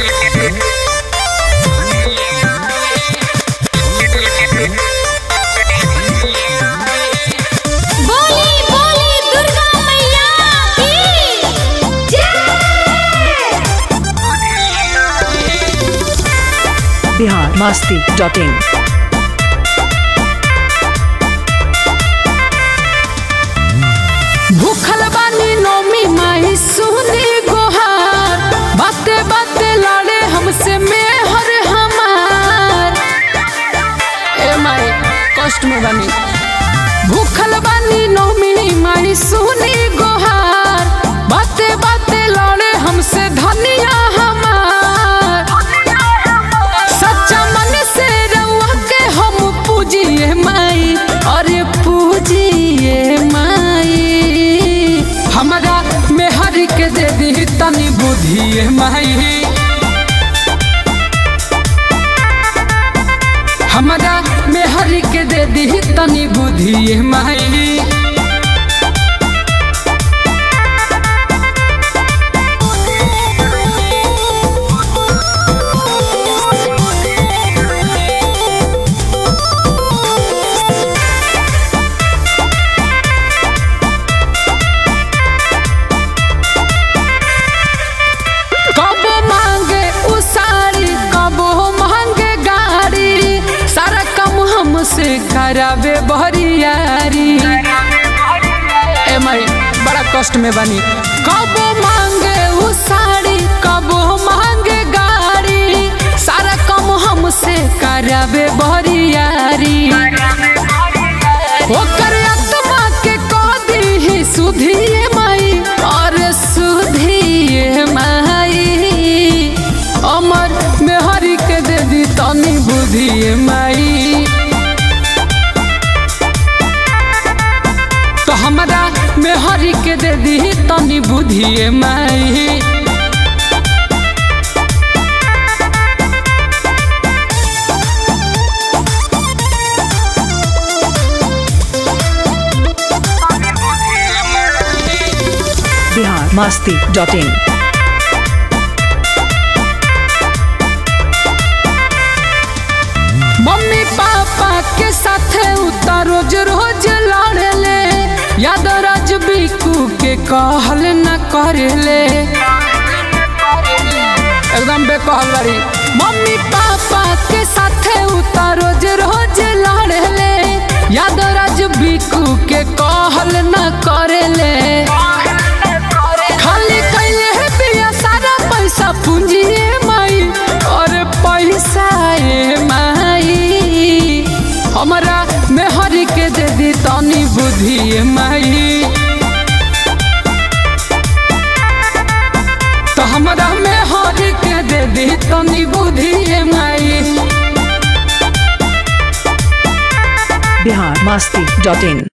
biharmasti.in भूखल बानी नौमी माई सुनी गोहार, बाते बाते लाड़े हमसे मेहर हमार। ए माई कष्ट में बानी, भूखल बानी नौमी माई सुनी गोहार, बाते बाते लाड़े हमसे धनिया हमार। सच्चा मन से रउआ के हम पूजिए माई, अरे पूजिए माई। हमरा मेहरी के दे दी तनी बुद्धि माई, हमरा मेहरी के दे दी तनी बुद्धि माई। से करावे बहरियारी, ए माई बड़ा कष्ट में बनी। कबो मांगे उ साड़ी, कबो मांगे गाड़ी, सारा कम हमसे करावे बहरियारी। ओकर आत्मा के कह दी सुधिए माई, और सुधिए माई। अमर मेहरी के दे दी तनी बुद्धि माई, हमरा मेहरी के दे दी तनी बुद्धि माई। biharmasti.in मम्मी पापा के साथ उतर रोज रोज लड़ले, याद राज बिकू के कहल न करले, एकदम बेकहल बारी। मम्मी पापा के साथ उतर रोज रोज लड़ले, याद राज बिकू के कहल न करले। खाली कैले है बिया सारा पैसा पूंजिए माई, और पैसा माई। हमरा मेहरी के दे दी तनी बुद्धि माई, तो हमरा मेहरी के दे दी तनी बुद्धि माई। biharmasti.in